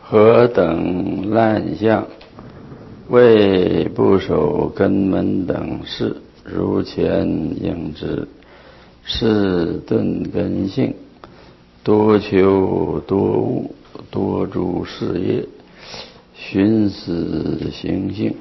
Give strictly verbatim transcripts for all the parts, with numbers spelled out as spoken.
何等滥相，为不守根门等事，如前应之。是顿根性，多求多悟，多诸事业，寻思行性。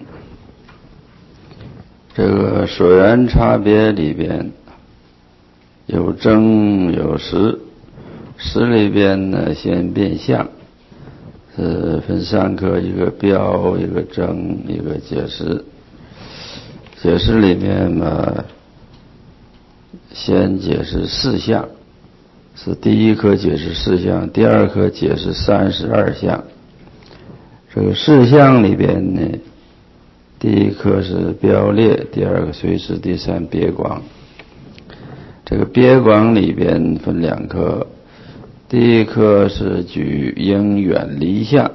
这个所缘差别里边有真有实，实里边呢先变相，是分三科，一个标，一个真，一个解释。解释里面嘛，先解释四项，是第一科解释四项，第二科解释三十二项。这个四项里边呢，第一科是标列，第二个随时，第三别广。这个别广里边分两科，第一科是举应远离相。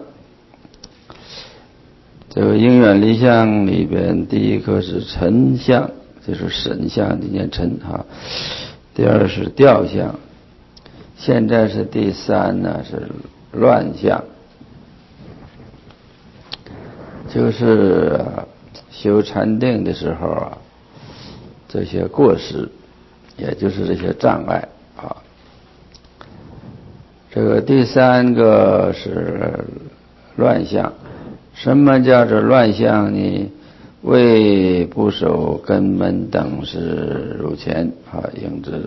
这个应远离相里边，第一科是尘相，就是神相，你念尘哈。第二是调相，现在是第三呢是乱相，就是修禅定的时候啊，这些过失，也就是这些障碍啊。这个第三个是乱相。什么叫做乱相呢？为不守根门等事如前啊应之。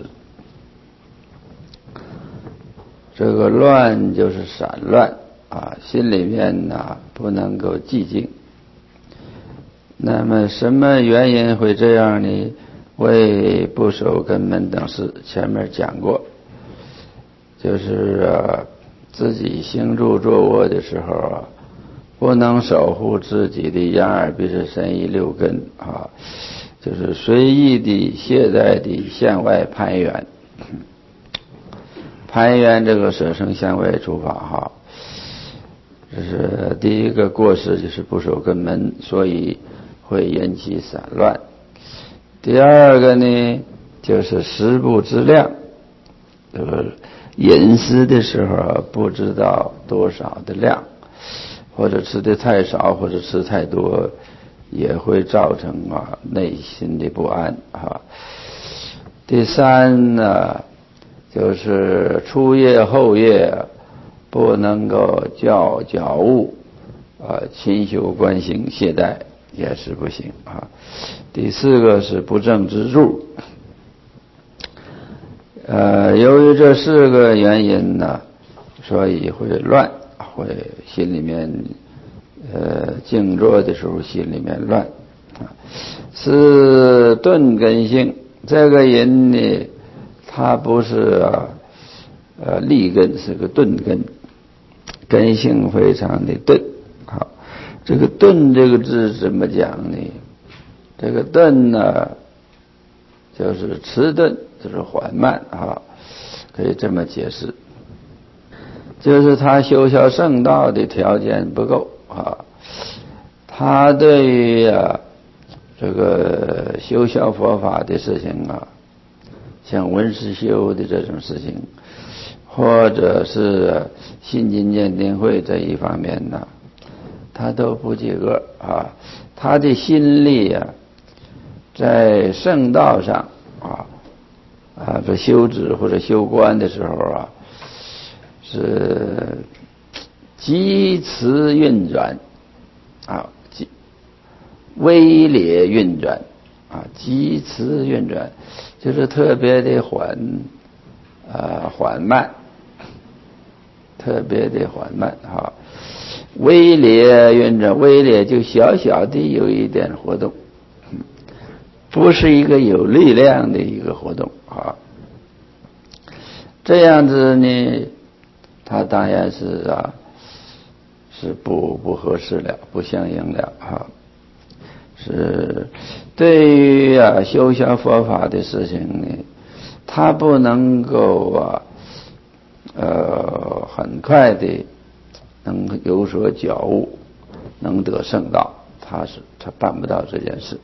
这个乱就是散乱啊，心里面呢不能够寂静。那么什么原因会这样呢？为不守根门等事，前面讲过，就是啊自己行住坐卧的时候啊，不能守护自己的眼耳鼻舌身意六根啊，就是随意的懈怠的向外攀缘，攀缘这个舍生向外出法哈，这是第一个过失，就是不守根门，所以会引起散乱。第二个呢，就是食不知量，这个饮食的时候不知道多少的量，或者吃的太少，或者吃太多，也会造成啊内心的不安啊。第三呢，就是初夜后夜不能够教觉悟啊，勤修观行懈怠也是不行啊。第四个是不正之助。呃，由于这四个原因呢，所以会乱，会心里面呃静坐的时候心里面乱啊。是钝根性，这个人呢，他不是啊呃利根，是个钝根，根性非常的钝。好，这个钝这个字怎么讲呢？这个钝呢，就是迟钝，就是缓慢啊，可以这么解释，就是他修学圣道的条件不够啊，他对于啊这个修学佛法的事情啊，像闻思修的这种事情，或者是信经鉴定会这一方面呢，他都不及格啊，他的心力啊，在圣道上啊啊，这修止或者修观的时候啊，是急迟运转啊，微烈运转啊，急迟运转就是特别的缓啊缓慢，特别的缓慢哈。微烈运转，微烈就小小的有一点活动，不是一个有力量的一个活动啊。这样子呢，它当然是啊，是不不合适了，不相应了啊。是对于啊修学佛法的事情呢，它不能够啊，呃，很快的能有所觉悟，能得圣道，他是他办不到这件事。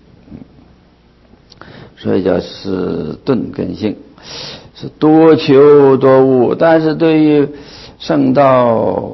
所以叫是钝根性，是多求多悟，但是对于圣道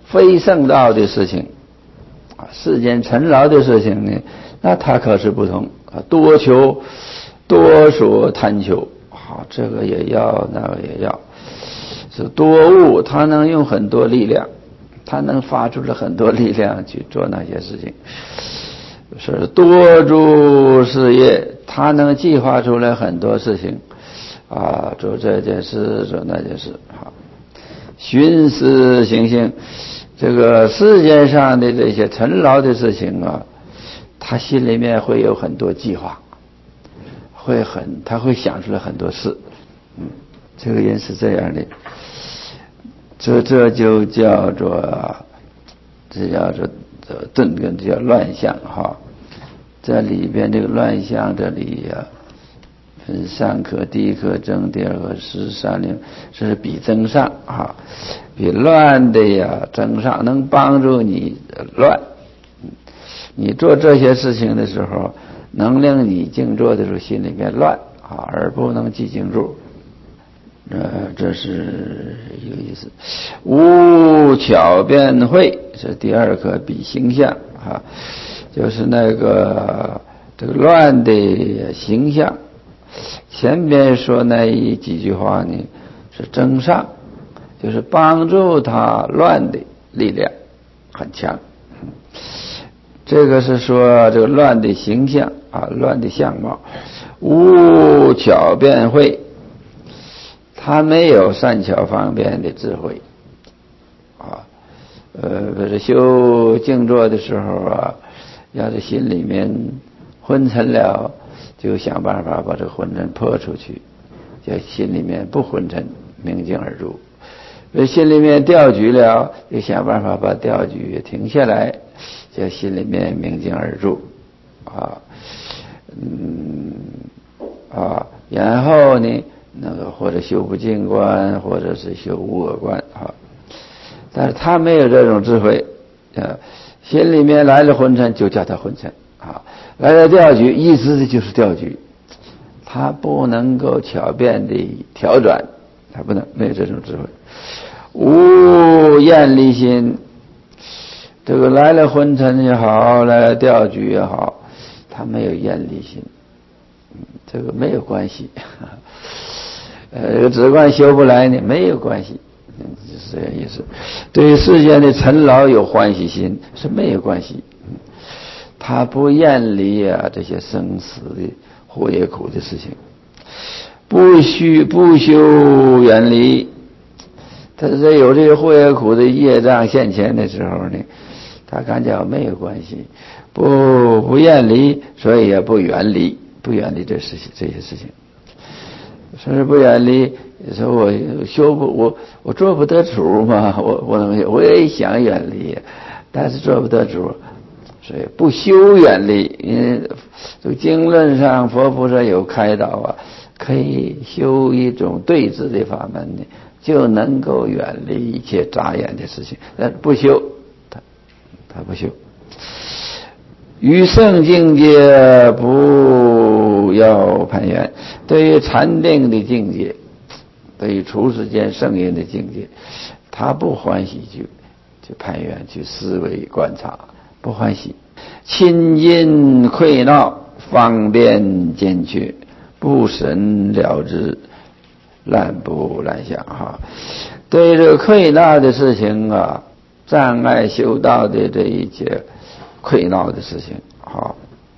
非圣道的事情啊，世间尘劳的事情呢，那他可是不同啊，多求多所贪求，好，这个也要，那个也要，是多物，他能用很多力量，他能发出了很多力量去做那些事情，是多诸事业，他能计划出来很多事情啊，做这件事做那件事，好，寻思行性，这个世界上的这些尘劳的事情啊，他心里面会有很多计划，会很他会想出来很多事，嗯，这个人是这样的，这这就叫做这叫做顿根，这叫乱象哈。这里边这个乱象，这里呀、啊，分上科、第一科增，第二科十三零，这是比增上哈，比乱的呀增上，能帮助你乱。你做这些事情的时候，能令你静坐的时候心里面乱啊，而不能寂静住。呃，这是一个意思。无巧辩会是第二个比形象啊，就是那个这个乱的形象。前边说那一几句话呢，是增上，就是帮助他乱的力量很强。这个是说这个乱的形象啊，乱的相貌。无巧辩会，他没有善巧方便的智慧啊，呃，可是修静坐的时候啊，要是心里面昏沉了，就想办法把这个昏沉破出去，叫心里面不昏沉，明镜而入。呃，心里面掉举了，就想办法把掉举停下来，叫心里面明镜而入啊，嗯啊，然后呢，那个或者修不净观，或者是修无我观啊，但是他没有这种智慧啊，心里面来了昏沉就叫他昏沉啊，来了调举意思的就是调举，他不能够巧辩的调转，他不能，没有这种智慧。无厌离心，这个来了昏沉也好，来了调举也好，他没有厌离心，这个没有关系。呃，这个止观修不来呢，没有关系，就是这个意思。对于世间的尘劳有欢喜心是没有关系，他不厌离啊这些生死的祸业苦的事情，不须不修远离。他是有这些祸业苦的业障现前的时候呢，他感觉没有关系，不不厌离，所以也不远离，不远离这事情这些事情。说是不远离，说我修不我我做不得主嘛，我我我也想远离，但是做不得主，所以不修远离。因为这个经论上佛菩萨有开导啊，可以修一种对治的法门呢，就能够远离一切杂眼的事情。但不修，他他不修。于圣境界不要攀缘，对于禅定的境界，对于除世间圣人的境界，他不欢喜去去攀缘，去思维观察，不欢喜。亲近溃闹，方便见缺，不审了之，滥不滥想哈。对于这个溃闹的事情啊，障碍修道的这一切溃闹的事情啊，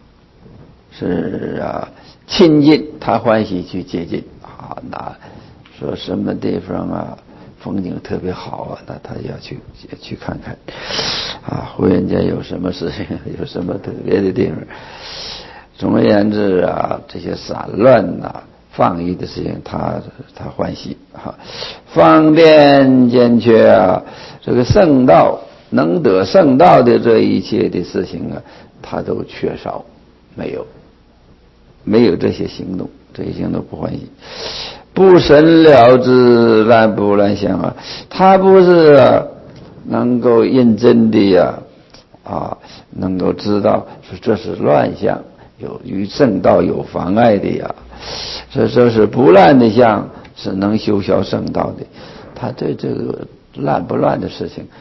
是啊，亲近他欢喜去接近啊，那说什么地方啊风景特别好啊，那他要去去看看啊，忽然间有什么事情，有什么特别的地方。总而言之啊，这些散乱啊放逸的事情他他欢喜啊，方便见缺啊，这个圣道能得圣道的这一切的事情啊，他都缺少，没有没有这些行动，这些行动不欢喜。不审了之，滥不滥想啊，他不是、啊、能够认真的呀 啊, 啊，能够知道说这是乱象，有与正道有妨碍的呀，这这是不乱的相，是能修消圣道的。他对这个乱不乱的事情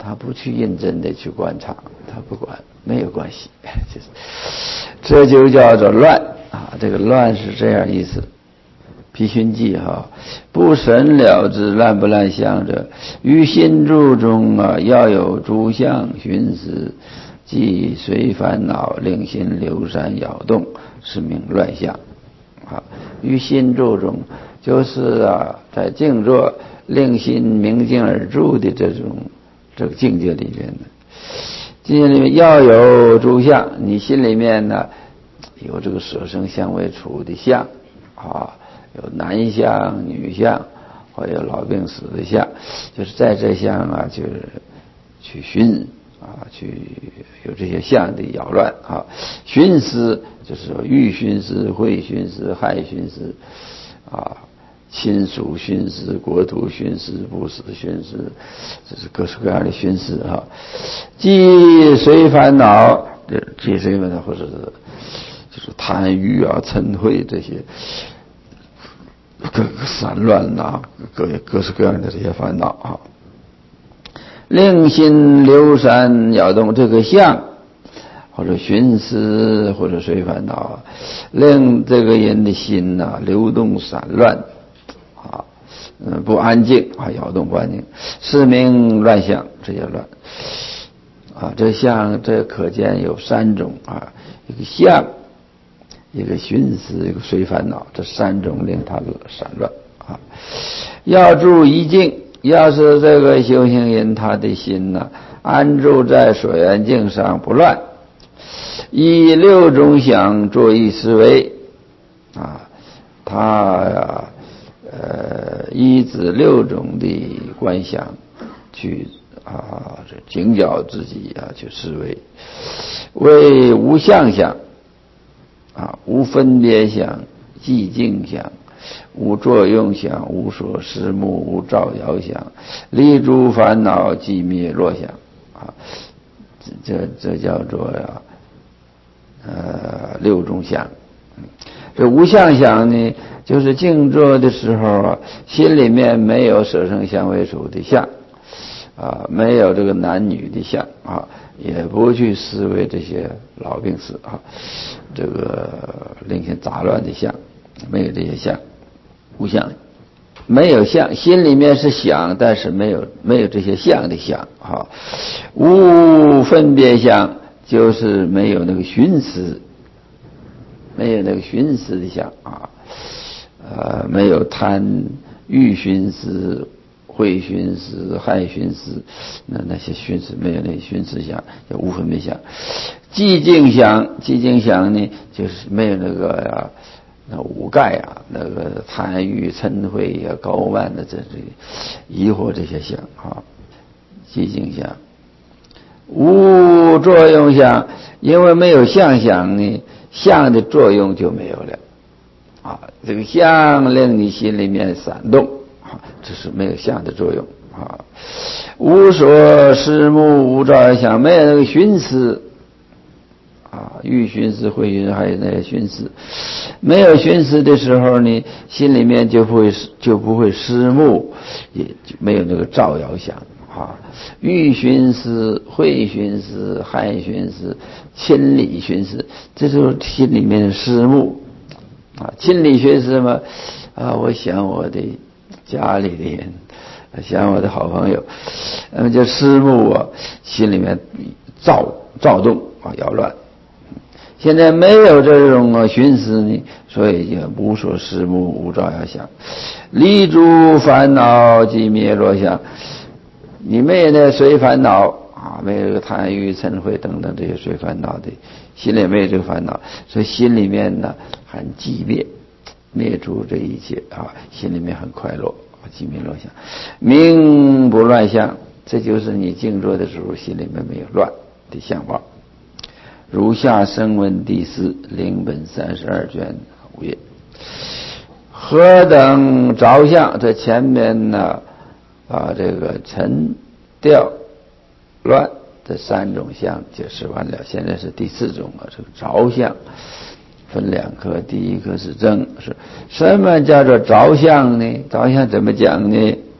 他不去认真的去观察，他不管，没有关系，就是这就叫做乱啊。这个乱是这样意思。毗熏记哈，不审了知乱不乱相者，于心住中啊，要有诸相寻思，即随烦恼令心流散扰动，是名乱相啊。于心住中，就是啊，在静坐令心明镜而住的这种这个境界里面的，境界里面要有诸相，你心里面呢有这个舍生相为处的相啊。有男相、女相，或有老病死的相，就是在这相啊，就是去寻啊，去有这些相的扰乱啊。寻思就是说欲寻思、会寻思、害寻思啊，亲属寻思、国土寻思、不死寻思，这是各式各样的寻思啊。既随烦恼，这这个呢，或者是就是贪欲啊、嗔恚这些。各个散乱呐、啊，各各式各样的这些烦恼啊，令心流散扰动，这个相或者寻思或者随烦恼啊，令这个人的心呐、啊、流动散乱啊，嗯不安静啊，扰动不安静，是名乱相，这叫乱啊。这相这可见有三种啊，一个相。一个寻思，一个随烦恼，这三种令他散乱啊。要住一境，要是这个修行人他的心呢，安住在所缘境上不乱，以六种想作意思维啊，他呀呃依止六种的观想去啊警觉自己啊去思维，为无相想。啊，无分别想，寂静想，无作用想，无所思目，无造谣想，离诸烦恼，寂灭落想啊，这这这叫做呀、啊，呃，六种想。这无相想呢，就是静坐的时候啊，心里面没有舍生相为主的相啊，没有这个男女的相啊。也不去思维这些老病死啊，这个令心杂乱的相，没有这些相，无相，没有相，心里面是想，但是没有没有这些相的相啊，无分别相，就是没有那个寻思，没有那个寻思的相啊，呃，没有贪欲寻思。会寻思、害寻思，那那些寻思没有那些寻思想，叫无分别想。寂静想，寂静想呢，就是没有那个呀、啊，那五盖啊，那个贪欲、嗔恚呀、高慢的这这疑惑这些想啊，寂静想。无作用想，因为没有相想呢，相的作用就没有了啊。这个相令你心里面闪动。这是没有相的作用啊，无所思目，无造谣想，没有那个寻思啊，欲寻思、会寻思，还有那些寻思，没有寻思的时候呢，心里面就不会就不会思目，也就没有那个造谣想啊，欲寻思、会寻思、害寻思、亲理寻思，这就是心里面的思目啊，亲理寻思嘛啊，我想我的。家里的人，想我的好朋友，那么就思目啊，心里面躁躁动啊，扰乱。现在没有这种啊寻思呢，所以就无所思目，无造谣想，离诸烦恼，寂灭落想。你没有那随烦恼啊，没有这个贪欲、嗔恚等等这些随烦恼的，心里没有这个烦恼，所以心里面呢很寂灭。灭除这一切啊，心里面很快乐，寂灭落想，名不乱相，这就是你静坐的时候心里面没有乱的相貌。如下声闻第四灵本三十二卷五页，何等着相？这前面呢啊，这个沉掉乱这三种相解释完了，现在是第四种啊，这个着相。分两科，第一科是正，是什么叫做着相呢？着相怎么讲呢？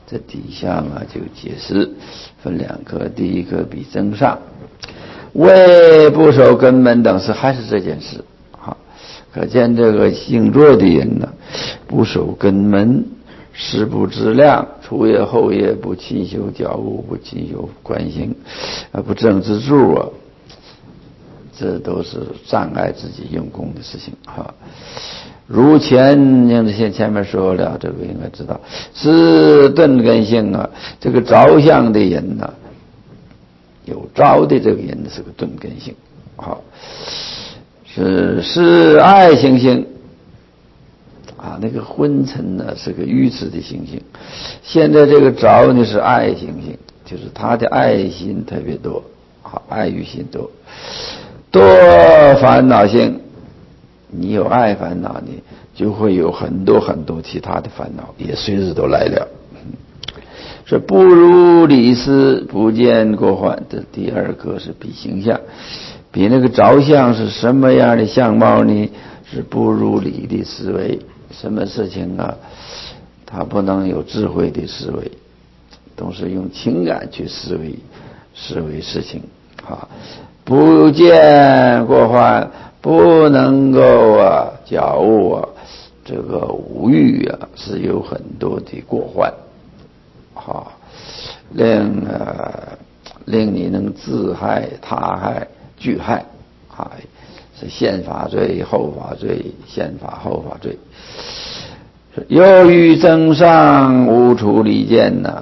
这底下嘛就解释分两科，第一科比增上，为不守根门等事，还是这件事。好，可见这个性弱的人呢，不守根门，食不知量，初夜后夜不勤修教务，不勤修观行，啊，不正之助啊，这都是障碍自己用功的事情哈。如前像前前面说了，这个应该知道是钝根性啊，这个着相的人呢、啊，有着的这个人是个钝根性，好，是是爱行性啊，那个昏沉呢是个愚痴的行性，现在这个着呢是爱行性，就是他的爱心特别多，好，爱欲心多，多烦恼性。你有爱烦恼呢，就会有很多很多其他的烦恼也随时都来了。是不如理思，不见过患。这第二个是比形象，比那个着相是什么样的相貌呢？是不如理的思维。什么事情啊，他不能有智慧的思维，都是用情感去思维思维事情啊。不见过患，不能够啊觉悟啊，这个五欲啊是有很多的过患，好，令呃令你能自害他害俱害啊，是先法罪后法罪，先法后法罪。由于增上无处理见呢，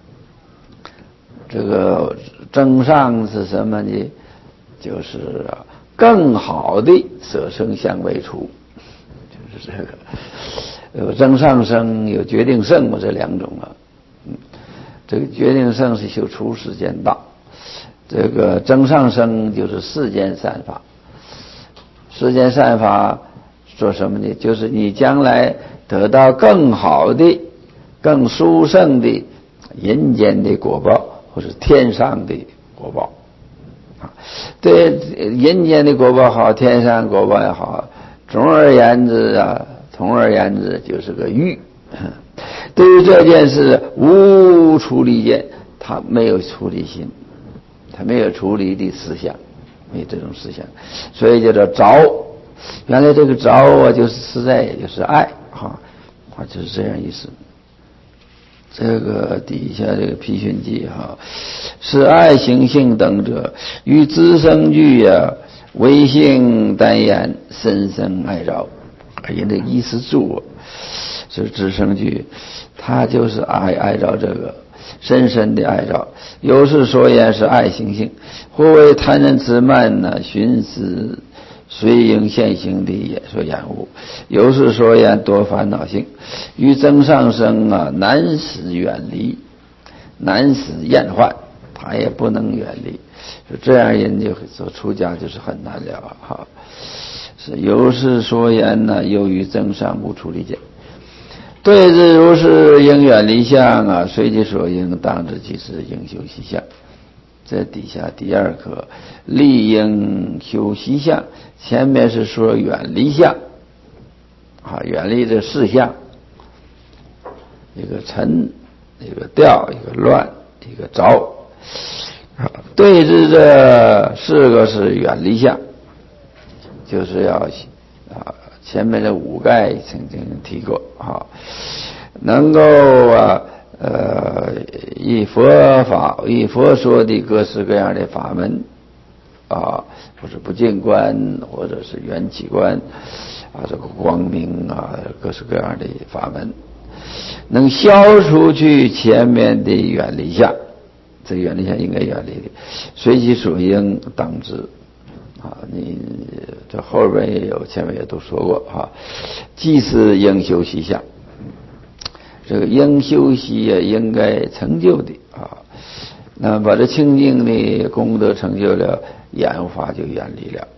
这个增上是什么呢？就是更好的舍生相为除，就是这个有增上生有决定胜嘛，这两种啊。嗯，这个决定胜是修除世间道，这个增上生就是世间善法。世间善法做什么呢？就是你将来得到更好的、更殊胜的人间的果报，或是天上的果报。对人间的果报好，天上果报也好，总而言之啊，总而言之就是个欲。对于这件事无处理见，他没有处理心，他没有处理的思想，没有这种思想，所以叫做着。原来这个着啊，就是实在也就是爱哈，啊，就是这样意思。这个底下这个批训记哈，是爱行性等者，与资生具呀，唯性单言，深深爱着。人的意思住是资生具，他就是爱爱着这个，深深的爱着。有事所言是爱行性，或为贪嗔痴慢呢，寻思随应现行的也所掩护，有事所言多烦恼性，与增上生啊难使远离，难使厌患，他也不能远离，就这样人就说出家就是很难了哈。是有事所言呢，由于增上无处理见，对之如是应远离相啊，随其所应当知其事，应修习相。这底下第二课立应修习相，前面是说远离相啊，远离这四相，一个沉，一个掉，一个乱，一个着啊。对治这四个是远离相，就是要啊，前面的五盖曾经提过啊，能够啊呃以佛法以佛说的各式各样的法门啊，或者不净观，或者是缘起观啊，这个光明啊，各式各样的法门，能消除去前面的远离相，这个远离相应该远离的，随其所应当知啊。你这后边也有，前面也都说过哈，即是应修习相。这个应修习也应该成就的啊，那把这清净的功德成就了，厌恶法就远离了。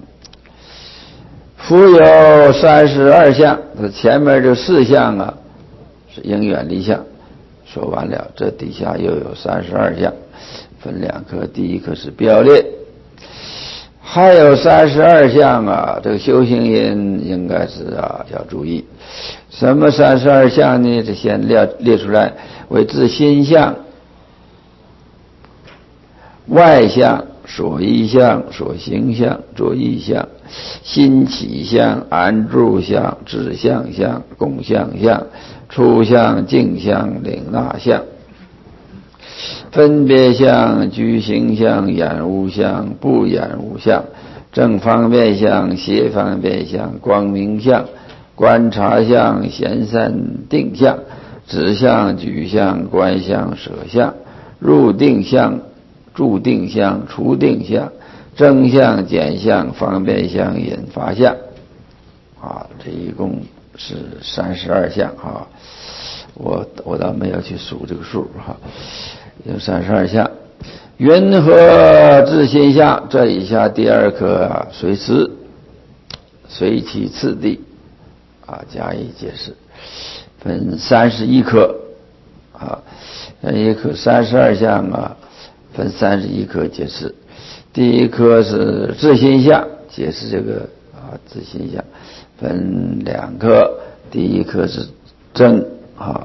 复有三十二相，这前面这四项啊是应远离相，说完了，这底下又有三十二项，分两科，第一科是标列， 还有三十二项啊，这个修行人应该是啊要注意。什么三十二项呢？这先列列出来，为自心相、外相、所依相、所行相、作意相、心起相、安住相、指相相、共相相、出相、境相、领纳相、分别相、居行相、眼无相、不眼无相、正方便相、邪方便相、光明相、观察相、闲散定相、指相、举相、观相、舍相、入定相、住定相、出定相、正相、减相、方便相、引发相啊，这一共是三十二项啊。我我倒没有去数这个数哈，有三十二项。云何自心相？这以下第二课啊，随时随其次第啊加以解释，分三十一课啊，一课三十二项啊，分三十一课解释。第一课是自心相，解释这个啊自心相，分两课。第一课是正啊，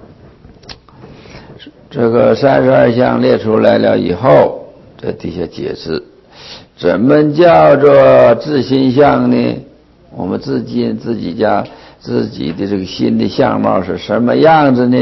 这个三十二项列出来了以后，这底下解释怎么叫做自心相呢？我们自己自己家自己的这个心的相貌是什么样子呢？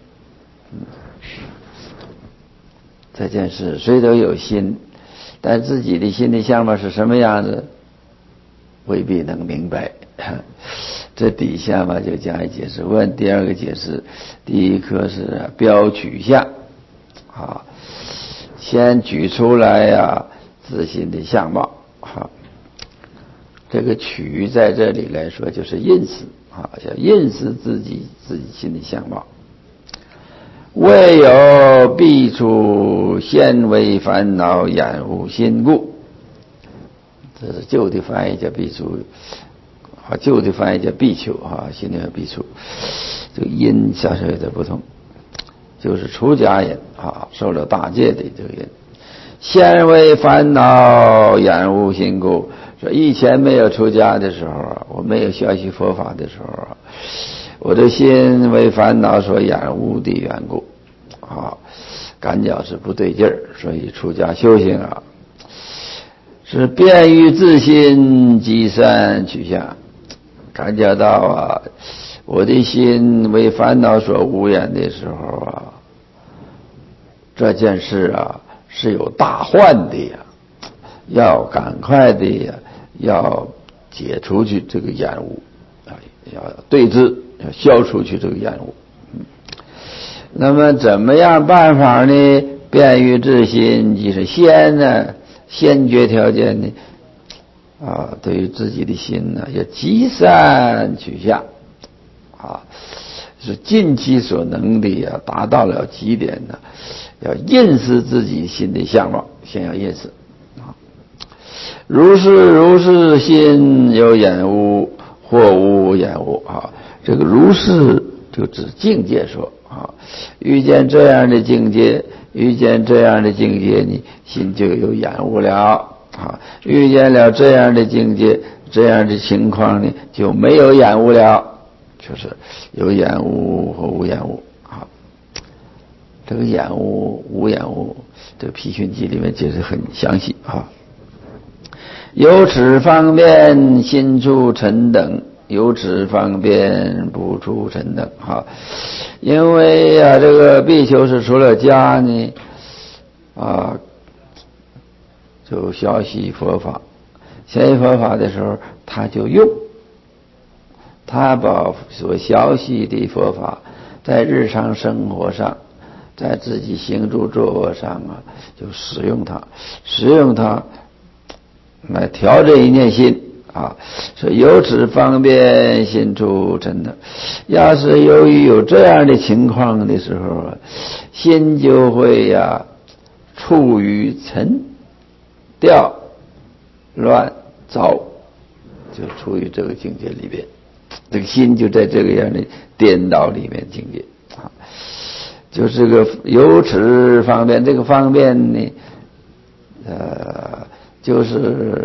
这件事谁都有心，但自己的心的相貌是什么样子，未必能明白。这底下嘛就加以解释。问第二个解释，第一课是标取相啊，先举出来呀、啊、自心的相貌啊。这个取在这里来说就是认识啊，要认识自己自己心的相貌。未有必出先为烦恼掩护心故，这是旧的翻译叫必出啊，旧的翻译叫必求啊，新的叫必出。这个音稍稍有点不同，就是出家人啊，受了大戒的这个人，先为烦恼掩护心故。说以前没有出家的时候啊，我没有学习佛法的时候啊，我的心为烦恼所掩护的缘故啊，感觉是不对劲儿，所以出家修行啊，是便于自心积善取相，感觉到啊，我的心为烦恼所污染的时候啊，这件事啊是有大患的呀，要赶快的呀，要解除去这个厌恶啊，要对治，要消除去这个厌恶。嗯，那么怎么样办法呢？便于自心，就是先呢，先决条件呢，啊，对于自己的心呢，要积善取相，啊，是尽其所能的呀，达到了极点呢，要认识自己心的相貌，先要认识。如是如是心有掩污，或无掩污啊。这个如是就指境界说啊，遇见这样的境界，遇见这样的境界呢，心就有掩污了啊。遇见了这样的境界，这样的情况呢，就没有掩污了，就是有掩污和无掩污啊。这个掩污无掩污，这个批训记里面解释很详细啊。有此方便心出尘等，有此方便不出尘等哈。因为啊，这个比丘是出了家呢，啊，就学习佛法，学习佛法的时候，他就用，他把所学习的佛法，在日常生活上，在自己行住坐卧上啊，就使用它，使用它。来调这一念心啊，说由此方便心出尘等。要是由于有这样的情况的时候啊，心就会呀、啊、处于沉掉乱糟，就处于这个境界里边，这个心就在这个样的颠倒里面境界啊，就是个由此方便。这个方便呢，呃。就是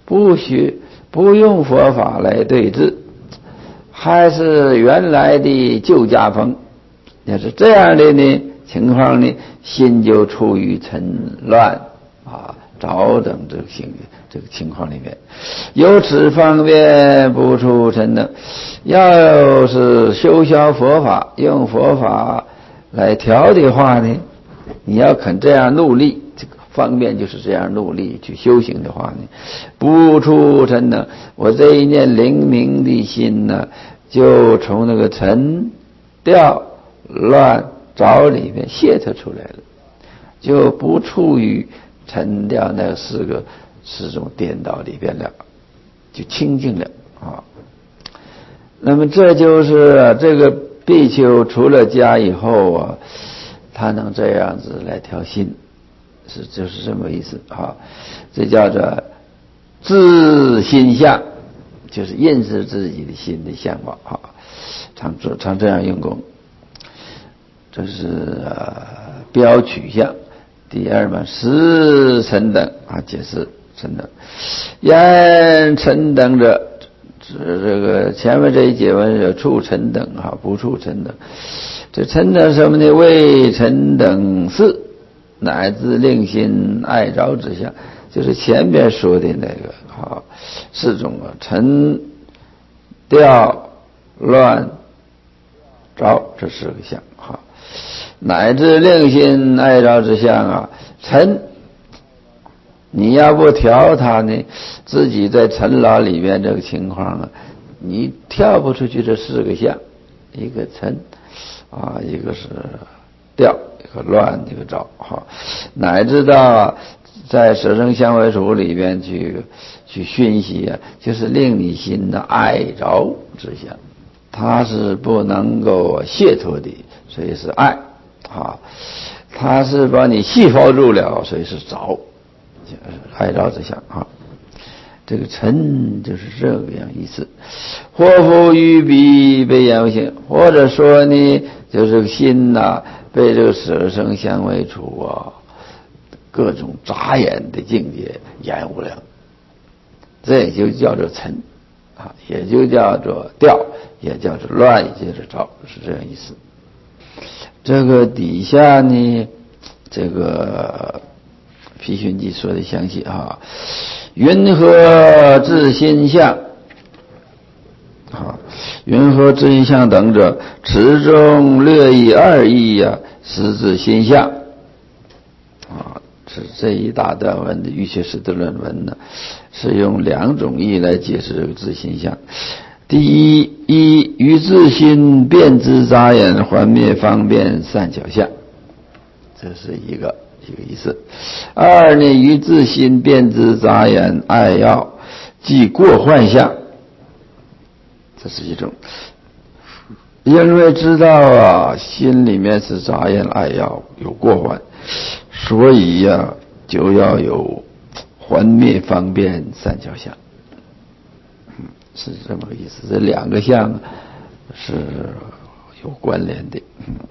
不需不用佛法来对治，还是原来的旧家风。要是这样的呢情况呢，心就处于沉乱啊着等这个情这个情况里面。由此方面不出沉等，要是修销佛法，用佛法来调的话呢，你要肯这样努力，这个方便就是这样努力去修行的话呢，不出沉等，我这一念灵明的心呢，就从那个沉掉乱着里面解脱出来了，就不处于沉掉那四个四种颠倒里边了，就清净了啊。那么这就是这个比丘出了家以后啊，他能这样子来调心，是就是这么意思啊。这叫做自心相，就是认识自己的心的相貌啊，常常这样用功。这是呃标取向。第二嘛，十沉等啊，解释沉等。言沉等者，指这个前面这一节文有处沉等啊，不处沉等。这沉等什么呢？为沉等事，乃至令心爱着之相，就是前边说的那个啊四种啊，沉掉乱着，这四个相啊。乃至令心爱着之相啊，沉，你要不调它呢，自己在沉牢里面这个情况啊，你跳不出去这四个相，一个沉啊，一个是掉，一个乱，一个着哈，乃至到在舍生相为处里边去去熏习啊，就是令你心呢爱着之相，它是不能够解脱的，所以是爱。啊，他是把你细包住了，所以是着，爱着之相啊。这个沉就是这个样意思。或复于彼被言为性，或者说呢，就是心呐、啊、被这个舍生相为处啊，各种杂眼的境界掩无了，这也就叫做沉啊，也就叫做掉，也叫做乱，也就是着，是这样意思。这个底下呢，这个毗寻记说的详细哈，云何自心相啊，云何自心相等者，此中略以二义呀、啊，实自心相啊。是这一大段文的瑜伽师的论文呢，是用两种义来解释这个自心相。第一，一于自心变之杂眼还灭方便善巧相，这是一个一个意思。二呢，于自心变之杂眼爱要即过患相，这是一种。因为知道啊，心里面是杂眼爱要有过患，所以呀、啊，就要有还灭方便善巧相。是这么个意思，这两个相是有关联的。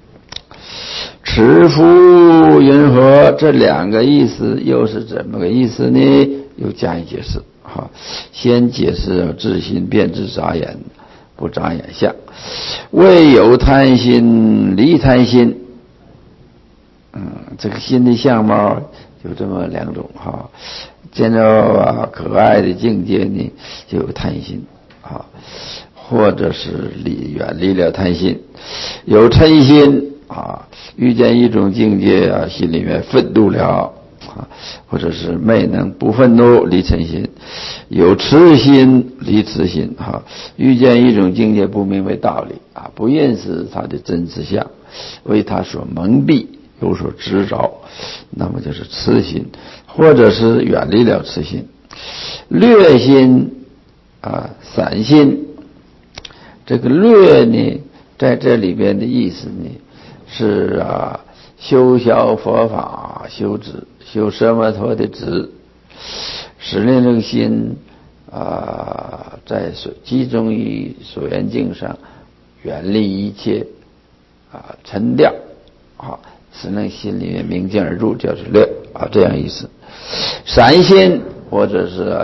持夫云何？这两个意思又是怎么个意思呢？又加以解释。哈，先解释自心变之杂眼，不杂眼相。未有贪心，离贪心。嗯，这个心的相貌有这么两种哈。见到啊可爱的境界呢，就有贪心。啊，或者是离远离了贪心，有嗔心啊，遇见一种境界啊，心里面愤怒了啊，或者是未能不愤怒离嗔心，有痴心离痴心啊，遇见一种境界不明白道理啊，不认识它的真实相，为它所蒙蔽，有所执着，那么就是痴心，或者是远离了痴心，略心。啊，散心，这个略呢，在这里边的意思呢，是啊，修销佛法，修止，修奢摩他的止，使令这个心啊，在所集中于所缘境上，远离一切啊沉掉啊，使令心里面明镜而入，叫做略啊，这样意思。散心或者是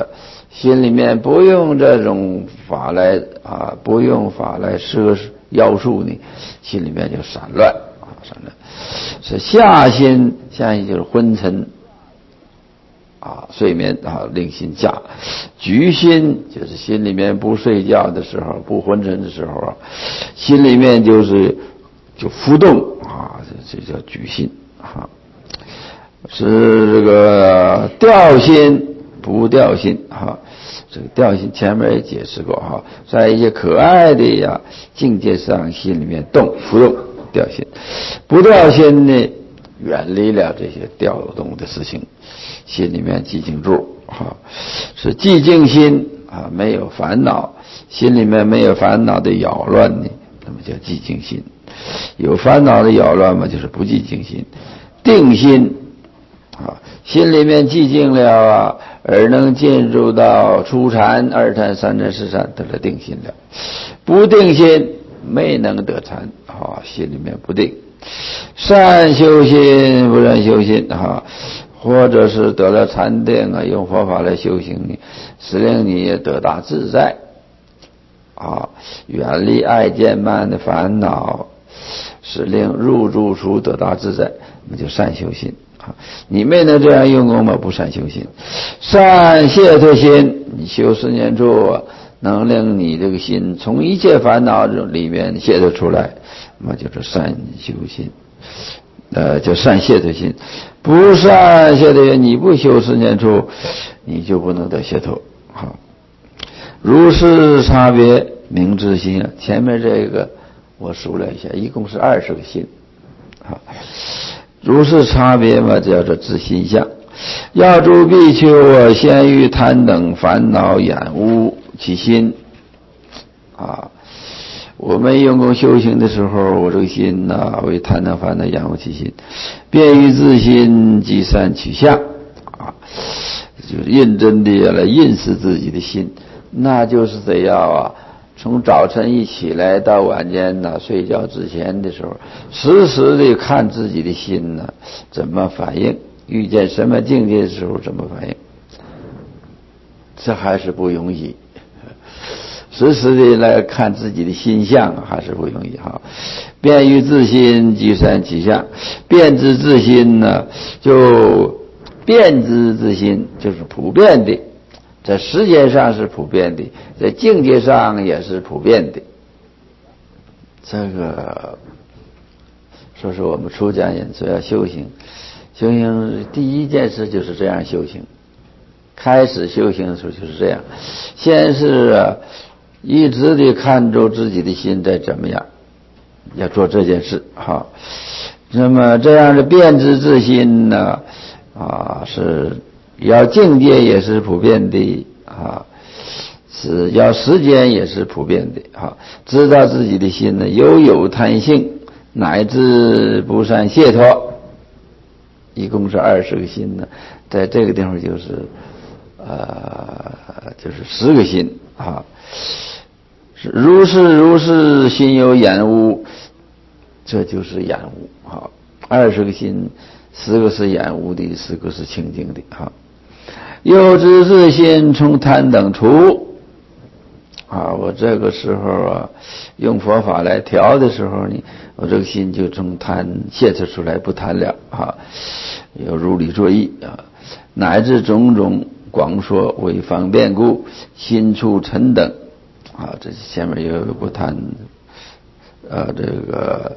心里面不用这种法来啊，不用法来摄妖术呢，心里面就散乱啊，散乱。是下心，下心就是昏沉啊，睡眠啊，令心下。局心就是心里面不睡觉的时候，不昏沉的时候啊，心里面就是就浮动啊，这这叫局心啊。是这个调心不调心哈，这个调心前面也解释过哈，在一些可爱的呀境界上，心里面动浮动调心，不调心呢，远离了这些调动的事情，心里面寂静住哈，是寂静心啊，没有烦恼，心里面没有烦恼的扰乱呢，那么叫寂静心；有烦恼的扰乱嘛，就是不寂静心。定心啊，心里面寂静了啊，而能进入到初禅、二禅、三禅、四禅，得了定心了。不定心没能得禅啊，心里面不定。善修心不善修心啊，或者是得了禅定啊，用佛法来修行呢，使令你得大自在啊，远离爱见慢的烦恼，使令入住处得大自在，那就善修心。你没能这样用功嘛，不善修心。善解脱心，你修十年处能令你这个心从一切烦恼里面解脱出来，那么就是善修心，呃，叫善解脱心。不善解脱心，你不修十年处，你就不能得解脱。好，如是差别明知心啊，前面这个我数了一下，一共是二十个心。好。如是差别嘛，叫做知心相。要诸比丘啊，先于贪等烦恼染污其心啊。我们用功修行的时候，我这个心呐、啊，为贪等烦恼染污其心，便于自心即善取相啊，就是认真的来认识自己的心，那就是得要啊。从早晨一起来到晚间呢，睡觉之前的时候，时时的看自己的心呢怎么反应，遇见什么境界的时候怎么反应，这还是不容易。时时的来看自己的心相还是不容易哈。便于自心即善其相，遍知自心呢，就遍知自心就是普遍的。在时间上是普遍的，在境界上也是普遍的。这个说是我们出家人所要修行，修行第一件事就是这样修行。开始修行的时候就是这样，先是一直的看住自己的心在怎么样，要做这件事哈。那么这样的遍知自心呢，啊是。要境界也是普遍的啊，是要时间也是普遍的啊。知道自己的心呢，犹有贪性，乃至不善解脱，一共是二十个心呢，在这个地方就是呃，就是十个心啊。如是如是心有染污，这就是染污啊。二十个心，十个是染污的，十个是清净的啊。又知自心从贪等除啊，我这个时候啊，用佛法来调的时候呢，我这个心就从贪解脱出来，不贪了啊，要如理作意啊，乃至种种广说为方便故，心处沉等啊，这前面又有不贪，呃，这个。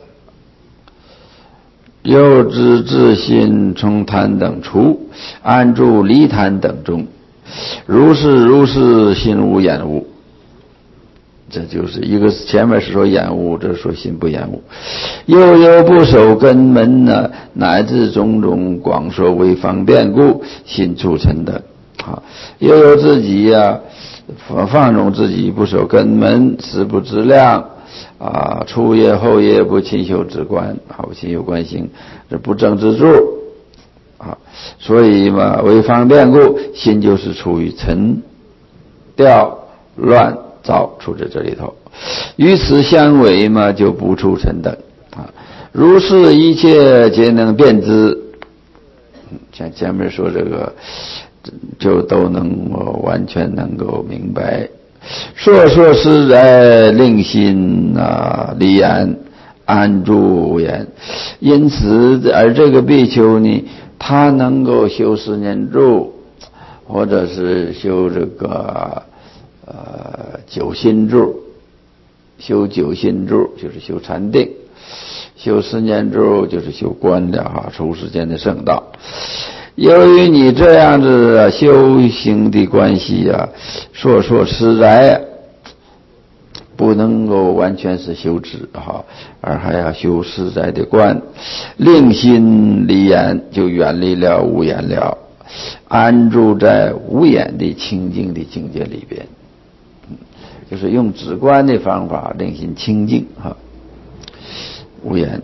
又知自心从贪等除，安住离贪等中，如是如是心无染污。这就是一个前面是说染污，这是说心不染污。又有不守根门呢，乃至种种广说为方便故，心处沉等啊。又有自己呀、啊，放纵自己不守根门，时不知量。啊，初夜后夜不勤修止观，啊，不勤修观行，这不正之助啊。所以嘛，为方便故，心就是处于沉掉乱躁，处在这里头。与此相违嘛，就不出沉等啊。如是一切皆能辨知。像前面说这个就都能完全能够明白。说说实在，令心啊离言，安住无言。因此，而这个比丘呢，他能够修十念住，或者是修这个呃九心住，修九心住就是修禅定，修十念住就是修观了哈，出世间的圣道。由于你这样子修行的关系啊，说说实在不能够完全是修止哈，而还要修实在的观，令心离言，就远离了无言了，安住在无言的清净的境界里边，就是用止观的方法令心清净哈，无言。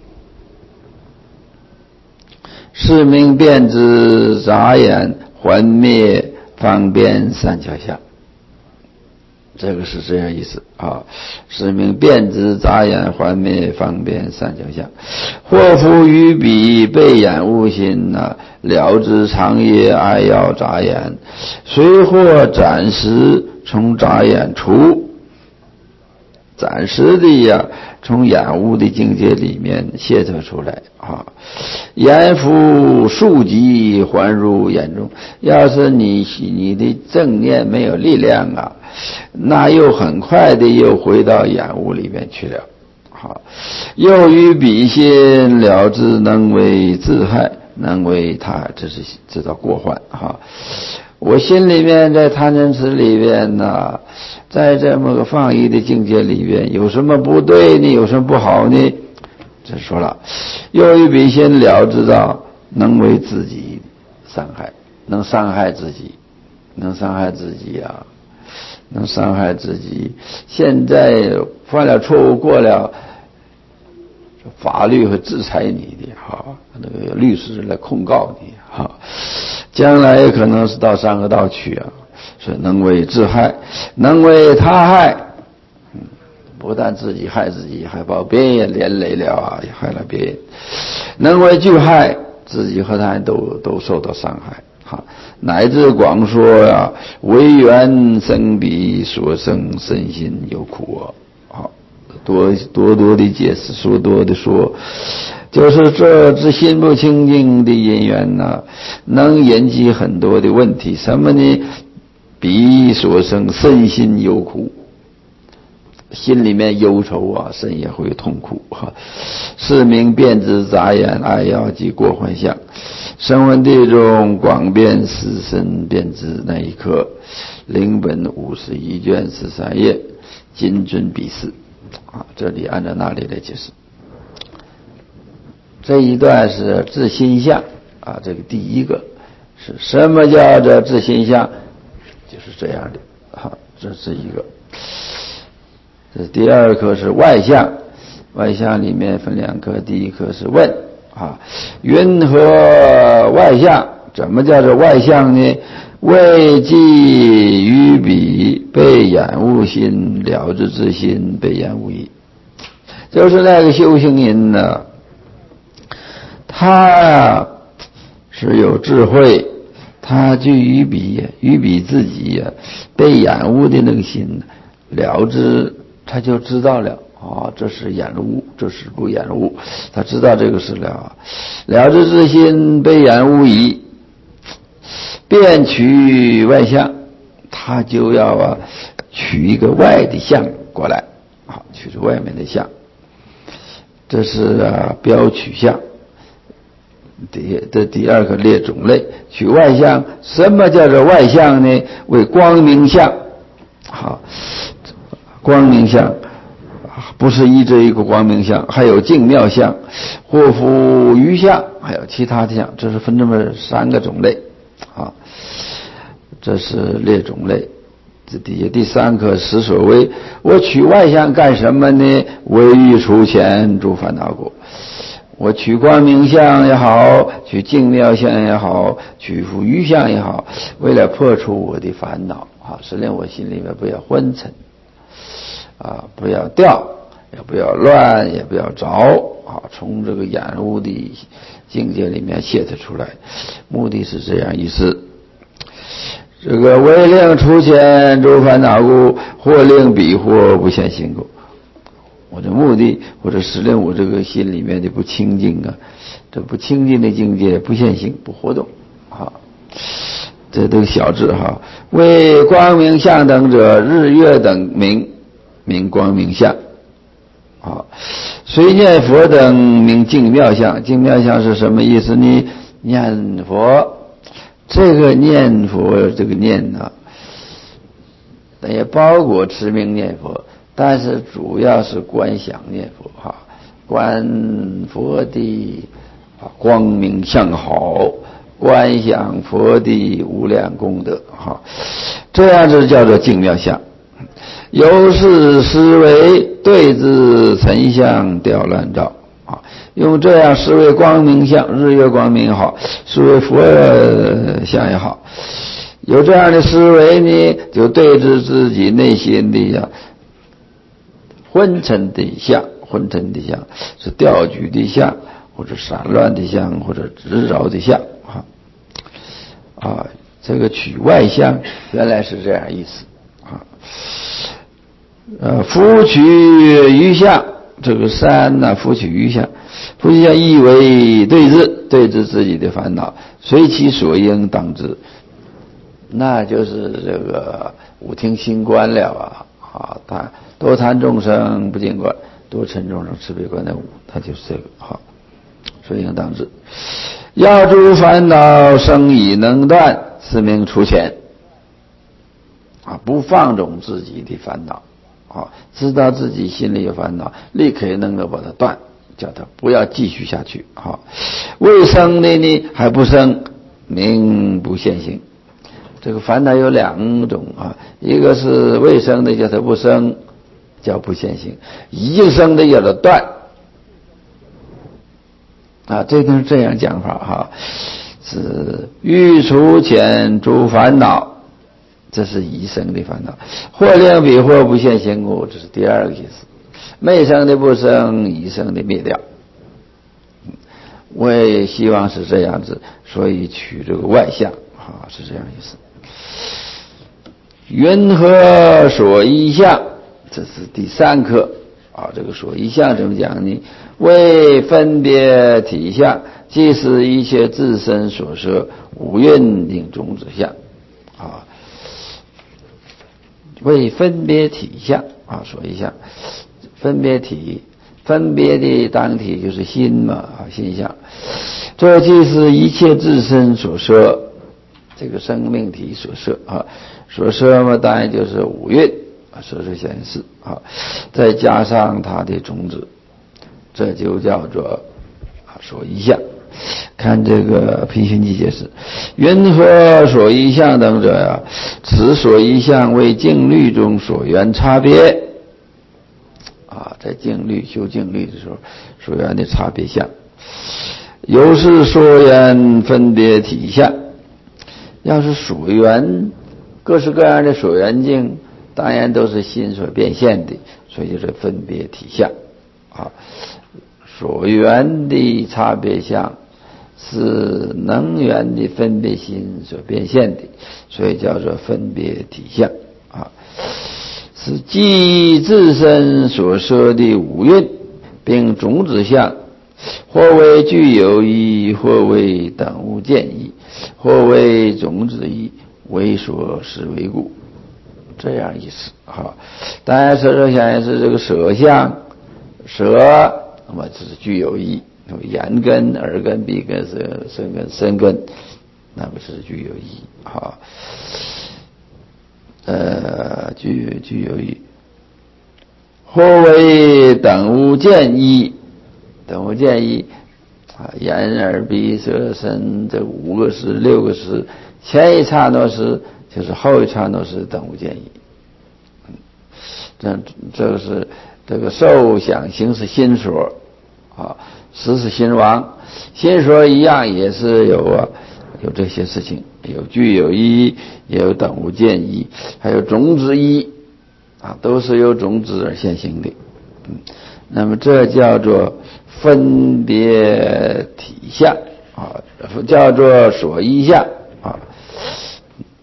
是名遍知杂眼，还灭方便三巧相。这个是这样意思啊。是名遍知杂眼，还灭方便三巧相。或复于彼被眼悟心呐、啊，了知长夜爱要杂眼，虽或暂时从杂眼除，暂时的呀，从眼悟的境界里面泄脱出来啊。眼复数级还入眼中，要是你你的正念没有力量啊，那又很快的又回到眼悟里面去了。好，又于彼心了知能为自害，能为他，这是知道过患哈。我心里面在贪嗔痴里边呢，在这么个放逸的境界里边，有什么不对呢？有什么不好呢？这说了，又于彼心了知道能为自己伤害，能伤害自己，能伤害自己啊，能伤害自己。现在犯了错误过了，法律会制裁你的哈，那个律师来控告你哈，将来也可能是到三恶道去啊。所以能为自害，能为他害，嗯，不但自己害自己，还把别人也连累了啊，也害了别人。能为俱害，自己和他人都都受到伤害。好，乃至广说呀、啊，为缘生彼所生，身心有苦啊。好，多多多的解释，说多的说，就是这之心不清净的因缘呐、啊，能引起很多的问题。什么呢？彼所生，身心忧苦，心里面忧愁啊，身也会痛苦哈。是名遍知杂眼，爱要及过患相。声闻地中广遍十身遍知那一刻，灵本五十一卷十三页，金尊比示啊。这里按照那里来解释。这一段是自心相啊，这个第一个是什么叫做自心相？就是这样的，好，这是一个。这第二课是外相，外相里面分两课，第一课是问啊，云何外相？怎么叫做外相呢？为即于彼被眼悟心，了知之心被眼悟意，就是那个修行人呢，他是有智慧。他就于彼于彼自己呀、啊，被眼悟的那个心了知，他就知道了啊，这是眼悟，这是不眼悟，他知道这个是了。了知之心被眼悟矣，便取外相，他就要啊取一个外的相过来，啊，取出外面的相，这是啊标取相。第这第二个列种类，取外相。什么叫做外相呢？为光明相。好，光明相不是一这一个光明相，还有净妙相、或复余相，还有其他的相，这是分这么三个种类。啊，这是列种类。这底下第三课实所谓，我取外相干什么呢？为欲除前诸烦恼果。我取光明相也好，取净妙相也好，取复余相也好，为了破除我的烦恼啊，是令我心里面不要昏沉啊，不要掉，也不要乱，也不要着啊，从这个眼悟的境界里面泄脱出来，目的是这样意思这个为令除前诸烦恼故，或令彼或不现行故。我的目的或者使令我这个心里面的不清净啊，这不清净的境界不现行不活动啊，这都小智哈。为光明相等者，日月等名名光明相啊。随念佛等名净妙相。净妙相是什么意思呢？念佛，这个念佛这个念呢、啊，也包括持名念佛，但是主要是观想念佛哈，观佛的光明相好，观想佛的无量功德哈，这样子叫做净妙相。由是思维对治尘相掉乱照啊，用这样思维光明相，日月光明也好，思维佛相也好，有这样的思维呢，就对治自己内心的呀昏沉的相，昏沉的相是掉举的相，或者散乱的相，或者执着的相啊啊，这个取外相原来是这样意思啊。呃，夫取余相，这个三呢，夫取余相，夫取相意为对治，对治自己的烦恼，随其所应当知，那就是这个五听心观了啊啊，他多贪众生不净观，多嗔众生慈悲观的五，他就是这个好，所应当知。要诸烦恼生已能断，是名除前啊，不放纵自己的烦恼。啊，知道自己心里有烦恼，立刻能够把它断，叫他不要继续下去。好，未生的呢还不生，名不现行。这个烦恼有两种啊，一个是未生的叫它不生，叫不现行；已经生的叫它断。啊，这都是这样讲法哈。是欲除前诸烦恼。这是已生的烦恼，或令彼或不现行故，这是第二个意思。未生的不生，已生的灭掉。我也希望是这样子，所以取这个外相啊，是这样意思。云何所依相？这是第三课啊。这个所依相怎么讲呢？为分别体相，即是一切自身所摄五蕴定种子相啊。为分别体相啊，所依相，分别体，分别的当体就是心嘛啊，心相。这即是一切自身所摄，这个生命体所摄啊，所摄嘛，当然就是五蕴啊，所摄显示啊，再加上它的种子，这就叫做啊所依相。看这个《品行记》解释，云何所依相等者呀、啊？此所依相为静虑中所缘差别啊，在静虑修静虑的时候所缘的差别相，由是所缘分别体相。要是所缘各式各样的所缘境，当然都是心所变现的，所以就是分别体相啊。所缘的差别相是能缘的分别心所变现的，所以叫做分别体相啊。是即自身所摄的五蕴，并种子相，或为具有义，或为等物见义，或为种子义，为所实为故，这样意思啊。当然舍舍相也是这个舍相，舍那么这是具有义，眼根、耳根、鼻根、舌身根、身根，那么是具有义啊。呃，具具有义，或为等物见义，等物见义啊，眼、耳、鼻、舌、身这五个识、六个识，前一刹那识就是后一刹那识等物见义。这这个是这个受想行识心所啊，识是心王，心所一样也是有啊，有这些事情，有具有义，也有等物见义，还有种子义啊，都是由种子而现行的。嗯，那么这叫做分别体相啊，叫做所依相啊。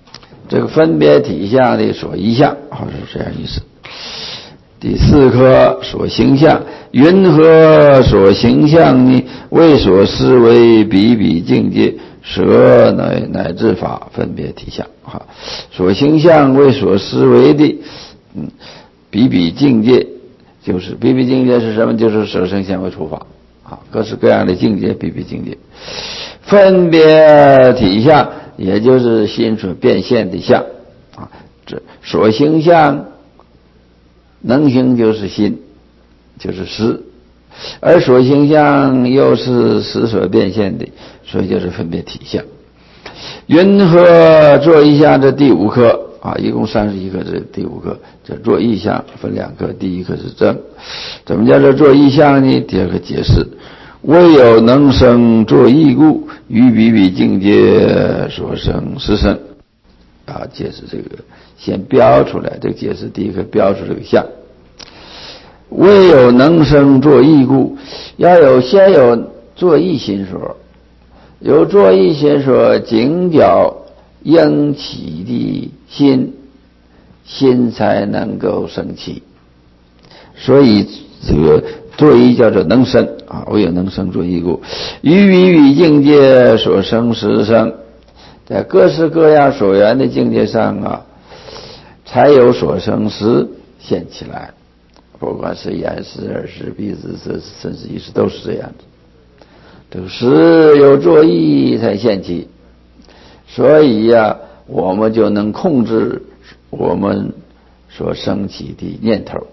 这个分别体相的所依相，好是这样意思。第四科所行相，云何所行相呢？为所思维比比境界，舍乃乃至法分别体相。哈，所行相为所思维的，嗯，比比境界，就是比比境界是什么？就是舍生相为处法。啊，各式各样的境界，比比境界。分别体相，也就是心所变现的相。啊，这所行相。能行就是心，就是识，而所行相又是识所变现的，所以就是分别体相。云何作意相？这第五科啊，一共三十一科，这第五科这作意相分两科，第一科是正。怎么叫做作意相呢？第二个解释，唯有能生作意故，于比比境界所生实生。啊，解释这个，先标出来，这个解释第一个标出这个相。唯有能生作意故，要有先有作意心所，有作意心所，警觉应起的心，心才能够生起。所以这个作意叫做能生啊，唯有能生作意故，于比比境界所生实生。在各式各样所缘的境界上啊，才有所生时现起来。不管是眼识、耳识、鼻识、舌识、身识、意识，都是这样子。这个识有作意才现起，所以呀、啊，我们就能控制我们所升起的念头。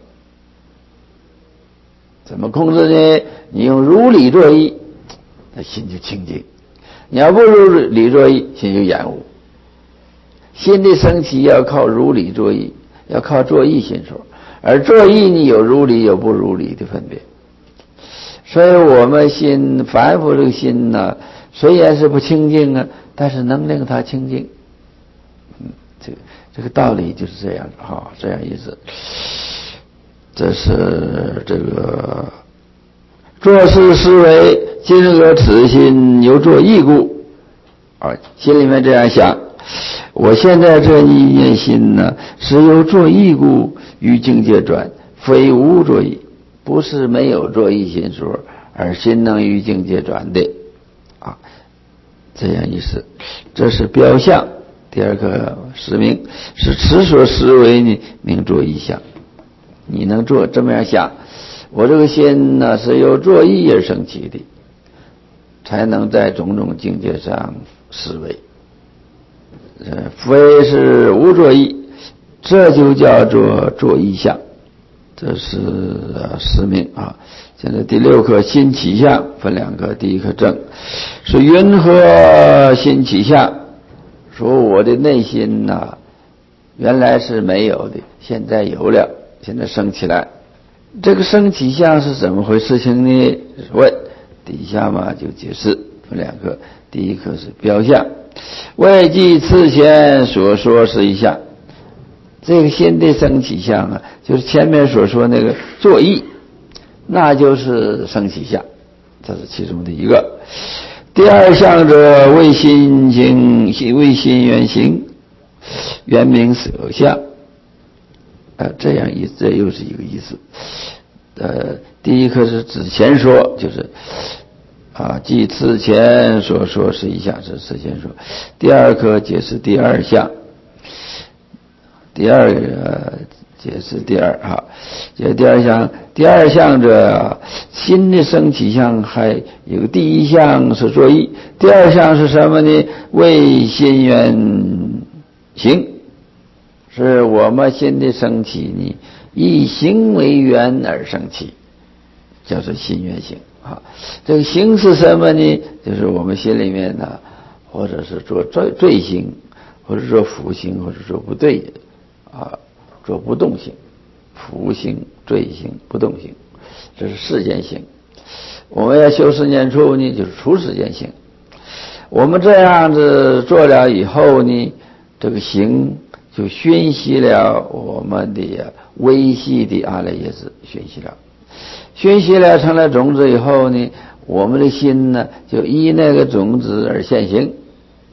怎么控制呢？你用如理作意，那心就清净。你要不如理作意，心就厌恶。心的升起要靠如理作意，要靠作意心所，而作意你有如理有不如理的分别。所以我们心凡夫这个心呢，虽然是不清净啊，但是能令它清净。嗯，这个这个道理就是这样哈、哦，这样意思。这是这个做事思维，今而此心由作意故，啊，心里面这样想，我现在这一念心呢，是由作意故于境界转，非无作意，不是没有作意心所，而心能于境界转的，啊，这样意思。这是标相。第二个实名是此所思维呢，名作意相。你能做这么样想，我这个心呢是由作意而生起的，才能在种种境界上思维。呃，非是无作意，这就叫做作意相。这是呃实名啊。现在第六课心起相分两个，第一课正，是云何心起相？说我的内心呐、啊，原来是没有的，现在有了。现在升起来，这个升起相是怎么回事情呢？问底下嘛就解释分两个，第一个是标相，未记此前所说是一相。这个心的升起相啊，就是前面所说那个作意，那就是升起相，这是其中的一个。第二相者为心行，为心缘行，原名舍相。啊，这样意思，这又是一个意思。呃，第一课是指前说，就是啊，即此前所说是一项，是此前说。第二课解释第二项，第二呃解释第二哈，解释第二项，第二项者心的升起相还有第一项是作意，第二项是什么呢？为心缘行。是我们心的升起呢，以行为缘而升起，叫做心缘行啊。这个行是什么呢？就是我们心里面呢，或者是做罪罪行，或者做福行，或者做不对啊，做不动行，福行、罪行、不动行，这是世间行。我们要修十念处呢，就是除世间行。我们这样子做了以后呢，这个行就熏习了我们的微细的阿赖耶识，熏习了，熏习了成了种子以后呢，我们的心呢就依那个种子而现行。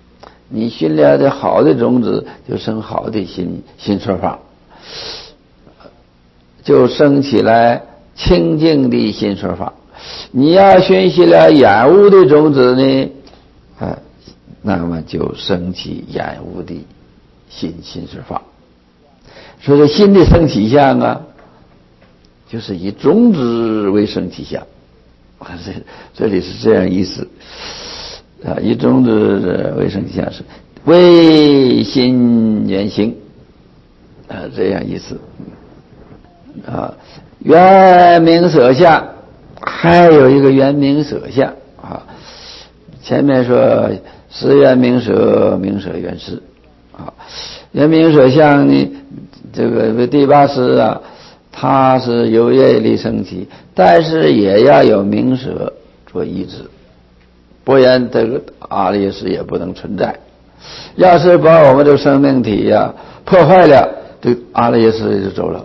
你训练的好的种子，就生好的新新说法，就生起来清净的新说法。你要熏习了厌恶的种子呢，啊，那么就生起厌恶的新新说法。所以说新的生起相啊，就是以种子为生起相，这这里是这样意思啊，以种子为生起相是为心原形啊，这样意思啊。原名色相还有一个原名色相啊，前面说识原名色，名色原识啊，原名色相呢，这个第八识啊，它是有业力升起，但是也要有名色做依止，不然这个阿赖耶识也不能存在。要是把我们这个生命体呀、啊、破坏了，这阿赖耶识就走了。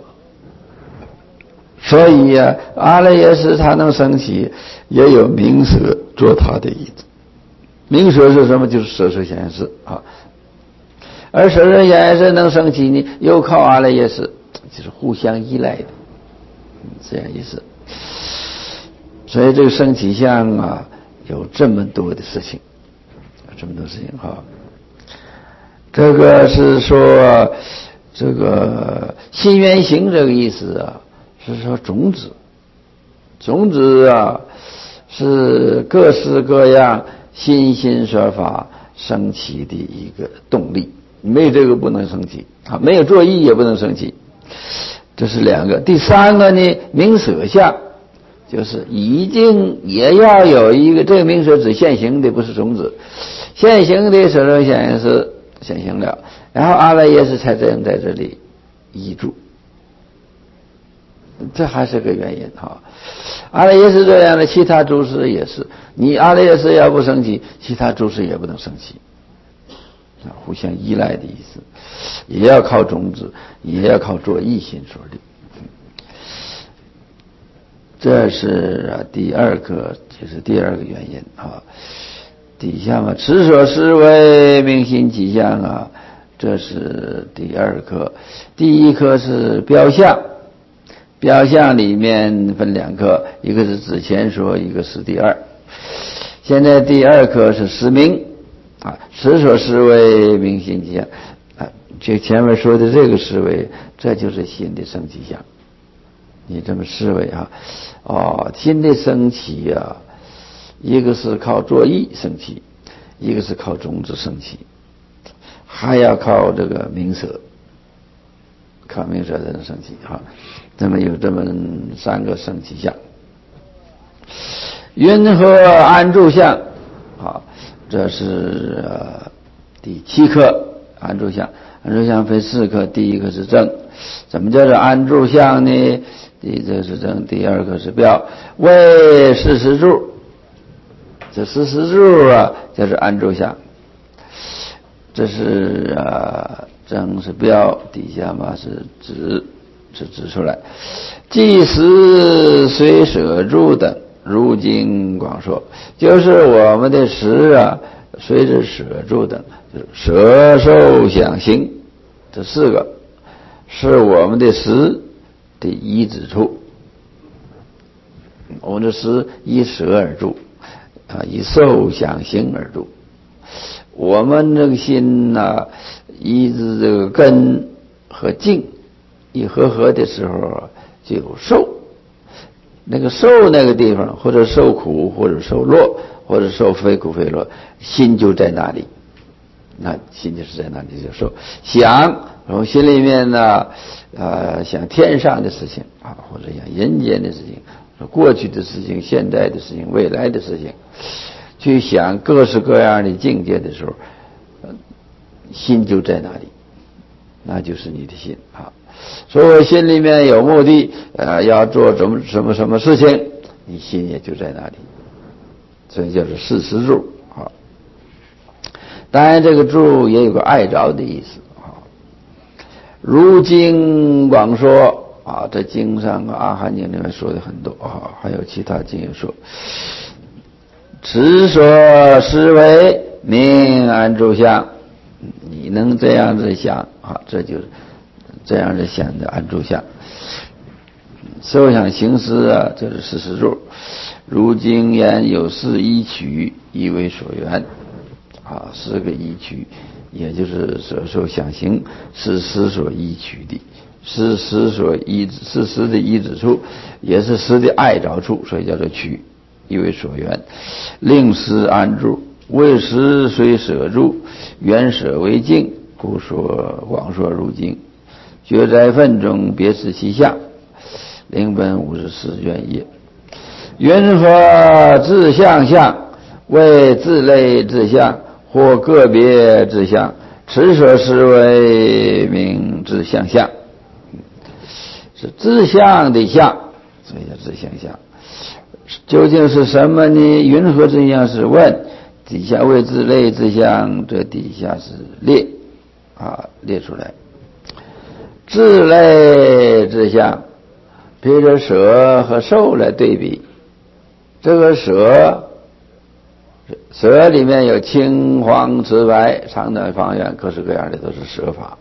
所以呀、啊，阿赖耶识它能升起，也有名色做它的依止。名色是什么？就是色受想行识啊。而色受想行识能升起呢，又靠阿赖耶识，就是互相依赖的，这样意思。所以这个升起相啊，有这么多的事情，有这么多事情哈。这个是说这个心原形这个意思啊，是说种子，种子啊是各式各样新兴说法升起的一个动力，没有这个不能升起啊，没有作意也不能升起。这是两个。第三个呢，名色相，就是已经也要有一个，这个名色指现行的，不是种子，现行的色受想行识现行了，然后阿赖耶识才这样在这里依住，这还是个原因哈。阿赖耶识这样的，其他诸识也是，你阿赖耶识要不升起，其他诸识也不能升起，互相依赖的意思，也要靠种子，也要靠作意心所力。这是啊第二个，就是第二个原因啊。底下嘛，持所思维明心起相啊，这是第二课。第一课是标相，标相里面分两课，一个是指前说，一个是第二。现在第二课是识明啊，持所思维明心起相啊，这前面说的这个思维，这就是心的升起相。你这么思维啊，哦，心的升起啊，一个是靠作意升起，一个是靠种子升起，还要靠这个名色，靠名色才能升起哈。那么有这么三个升起相。云何安住相啊？这是呃第七课安住相。安住相分四课，第一个是正。怎么叫做安住相呢？第一个是正，第二个是标，为事实住。这事实住啊，就是安住相。这是啊，正是标，底下嘛是指，是指出来。即时随舍住等，如经广说，就是我们的识啊，随着舍住等，就是舍受想行，这四个是我们的识的依止处。我们的识依舍而住啊，以受想行而住。我们这个心呢、啊，依着这个根和境一合合的时候，就有受。那个受那个地方，或者受苦，或者受乐，或者受非苦非乐，心就在那里。那心就是在那里就受想，然后心里面呢，呃，想天上的事情啊，或者想人间的事情，过去的事情，现在的事情，未来的事情，去想各式各样的境界的时候，心就在那里，那就是你的心啊。所以心里面有目的，呃，要做什么什么什么事情，你心也就在那里，所以叫做事实住啊。当然，这个住也有个爱着的意思啊。如经广说啊，在经上啊，阿含经里面说的很多啊，还有其他经也说。持所思维明安住相你能这样子想啊，这就是这样子想的安住相。受想行识啊，这是事实住。如经言有四依取，依为所缘啊，四个依取，也就是所受想行是思所依取的，是思所依，是思的依止处，也是思的爱着处，所以叫做取，依为所缘，令思安住。为识虽舍住，缘舍为境，故说广说如经。觉在分中别持其相，零本五十四卷一。云何自相相？为自类自相，或个别自相，此所思为名自相相。是自相的相，所以叫自相相。究竟是什么呢？云何自相是问，底下为自类自相，这底下是列啊，列出来。自类自相，比如蛇和兽来对比。这个蛇，蛇里面有青黄赤白，长短方圆，各式各样的都是蛇法。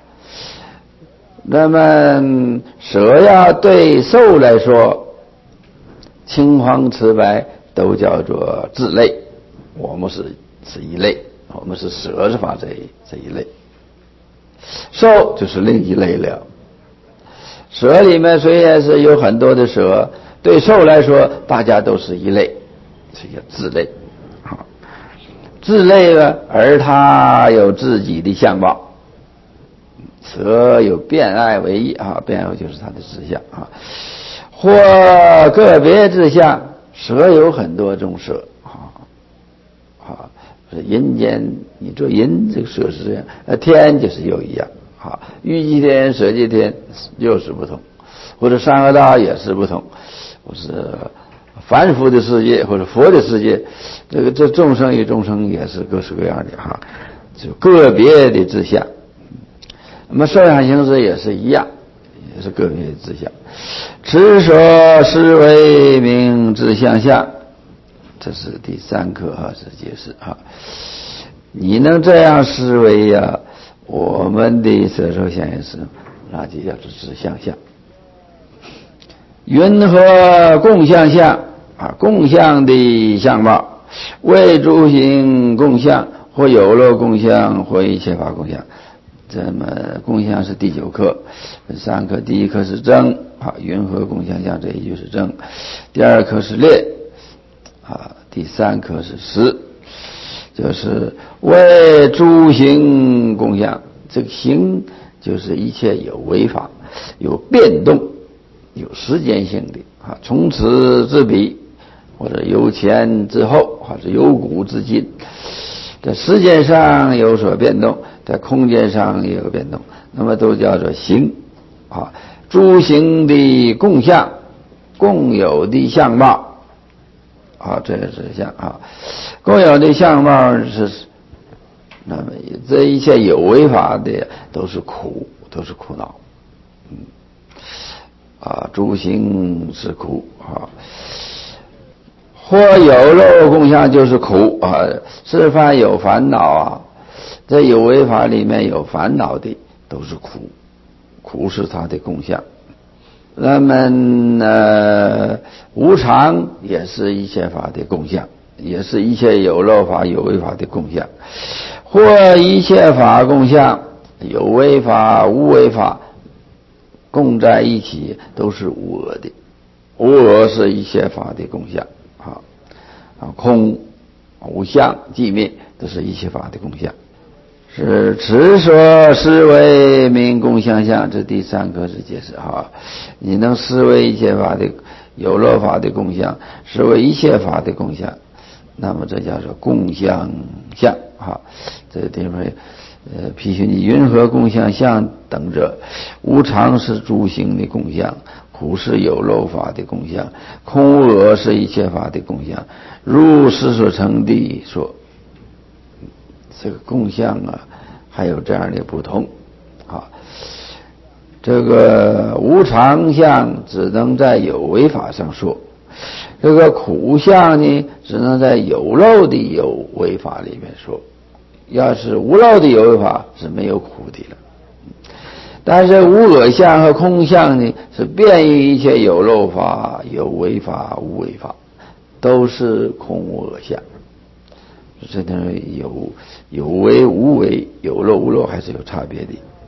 那么蛇要对兽来说，青黄赤白都叫做自类，我们是是一类，我们是蛇是法这一这一类，兽就是另一类了。蛇里面虽然是有很多的蛇，对兽来说大家都是一类，这叫自类。好，自类呢，而它有自己的相貌。蛇有变爱为一啊，变爱就是它的志向啊。或个别志向，蛇有很多种蛇啊啊，阴间你做阴这个蛇是这样，呃天就是又一样啊，欲界天、色界天又是不同，或者山河大也是不同，或是凡夫的世界或者佛的世界，这个这众生与众生也是各式各样的哈，就个别的志向。那么受想行识也是一样，也是个别的志向。此所思为名自相相，这是第三课啊，是解释啊。你能这样思维呀、啊，我们的色受想行识，那就叫做自相相。云何共相相啊？共相的相貌，为诸行共相，或有漏共相，或一切法共相。这么共相是第九课，三课第一课是正啊，云何共相相这一句是正，第二课是列啊，第三课是实，就是为诸行共相。这个行就是一切有为法，有变动，有时间性的啊，从此至彼，或者由前至后，或者由古至今，在时间上有所变动，在空间上也有变动，那么都叫做行啊。诸行的共相，共有的相貌啊，这个是相啊，共有的相貌是，那么这一切有为法的都是苦，都是苦恼，嗯啊，诸行是苦啊。或有漏共相就是苦啊，是凡有烦恼啊，在有为法里面有烦恼的都是苦，苦是它的共相。那么呃，无常也是一切法的共相，也是一切有漏法、有为法的共相。或一切法共相，有为法、无为法共在一起，都是无我的。无我是一切法的共相。啊，空、无相、寂灭，都是一切法的共相。是此所思为名共相相，这第三课是解释哈。你能思维一切法的有漏法的共相，思维一切法的共相，那么这叫做共相相哈。这个地方呃，批评你云何共相相等者，无常是诸行的共相，苦是有漏法的共相，空无我是一切法的共相。如是所成的说，这个共相啊，还有这样的不同啊。这个无常相只能在有为法上说，这个苦相呢，只能在有漏的有为法里面说。 要是无漏的有为法是没有苦的了。但是无我相和空相呢，是遍于一切有漏法、有为法、无为法，都是空无我相。这点有有为无为、有漏无漏还是有差别的。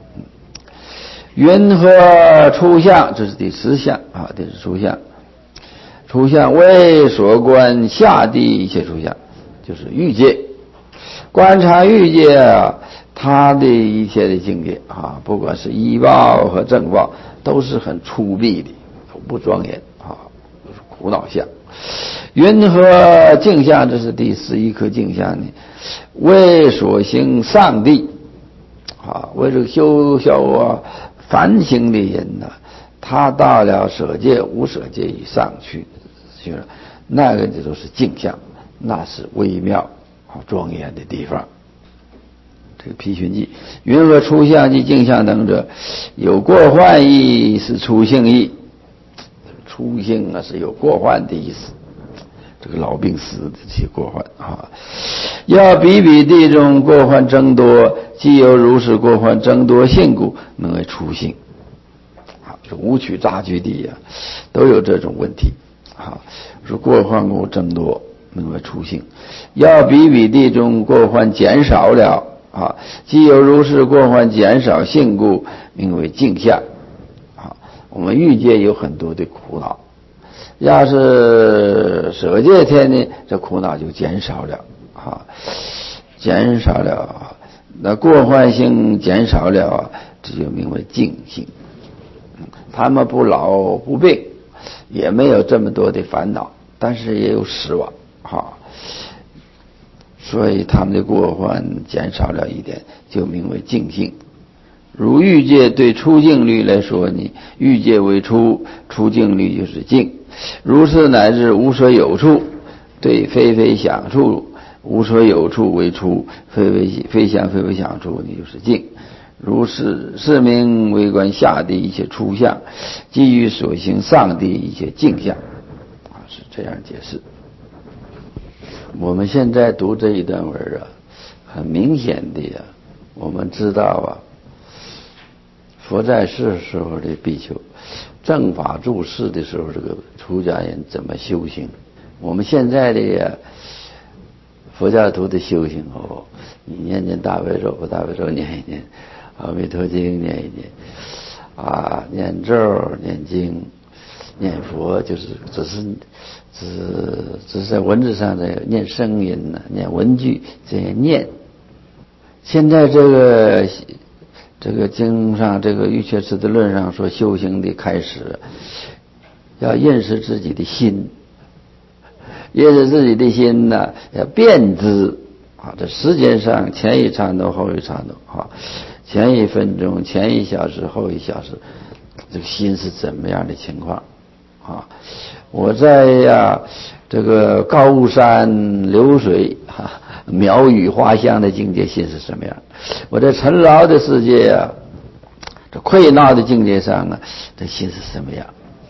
云何出相？这是第十项啊，这是出相。出相为所观下地一切出相，就是欲界。观察欲界啊，它的一切的境界啊，不管是依报和正报，都是很粗鄙的，不庄严啊，都是苦恼相。云何镜相？这是第十一颗镜相呢，为所行上地啊，为这个修修啊凡行的人呢、啊，他到了舍界、无舍界以上去，去了，那个就是镜相，那是微妙啊庄严的地方。这个批寻记，云何出相及镜相等者，有过患意，是出性意。出性啊是有过患的意思，这个老病死的这些过患啊，要比比地中过患增多，既有如是过患增多性故，名为出性。啊，这五曲杂居地啊，都有这种问题。啊，说过患故增多，名为出性。要比比地中过患减少了。啊，既有如是过患减少性故，名为镜相。啊，我们欲界有很多的苦恼，要是舍界天呢，这苦恼就减少了啊，减少了，那过患性减少了，这就名为净性。他们不老不病，也没有这么多的烦恼，但是也有失望啊。所以他们的过患减少了一点，就名为净性。如欲界对出净律来说呢，欲界为出，出净律就是净。如是乃至无所有处，对非非想处，无所有处为出，非非非想非非想处呢就是净。如是是名为观下地一切出相，基于所行上地一切净相，啊，是这样解释。我们现在读这一段文啊，很明显的呀、啊，我们知道啊，佛在世时候的比丘，正法住世的时候，这个出家人怎么修行？我们现在的呀、啊，佛教徒的修行哦，你念念大悲咒，不大悲咒念一念，阿弥陀经念一念，啊，念咒念经念佛，就是只是。只只是在文字上的念声音呢，念文句这些念。现在这个这个经上这个瑜伽师的论上说，修行的开始要认识自己的心，认识自己的心呢，要辨知啊，这时间上前一刹那后一刹那啊，前一分钟前一小时后一小时，这个心是怎么样的情况啊？我在呀这个高山流水哈、啊、鸟语花香的境界心是什么样？我在尘劳的世界啊，这溃闹的境界上啊，这心是什么样？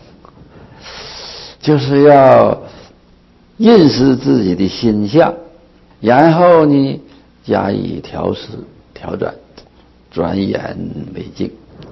就是要认识自己的心相，然后呢加以调试调转，转眼为净。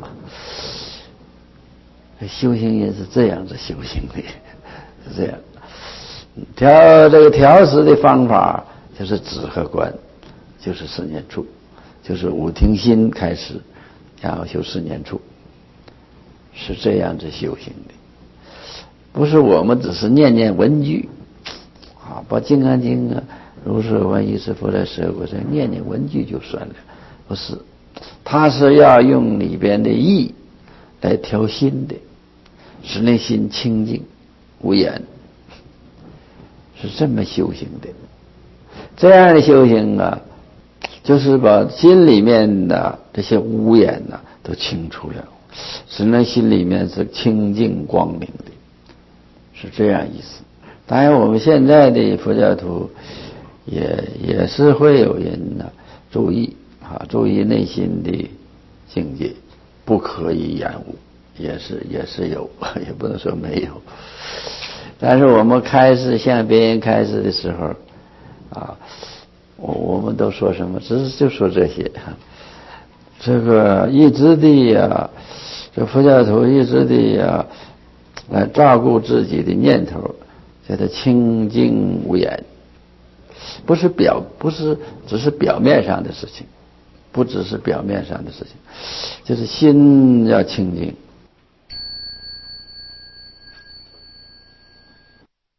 修行人是这样子修行的。是这样，调这个调食的方法就是止和观，就是四念处，就是五听心开始，然后修四念处，是这样子修行的。不是我们只是念念文句啊，把《金刚经》啊、如是观一是佛在舍国上念念文句就算了，不是，他是要用里边的意来调心的，使那心清净。无言，是这么修行的。这样的修行啊，就是把心里面的这些污言呐、啊、都清除了，使那心里面是清净光明的，是这样意思。当然，我们现在的佛教徒也也是会有人呢、啊、注意啊，注意内心的境界，不可以染污，也是也是有，也不能说没有。但是我们开示向别人开示的时候啊， 我我们都说什么？只是就说这些。这个一直的呀，这佛教徒一直的呀，来照顾自己的念头，叫他清净无眼，不是表，不是只是表面上的事情，不只是表面上的事情，就是心要清净。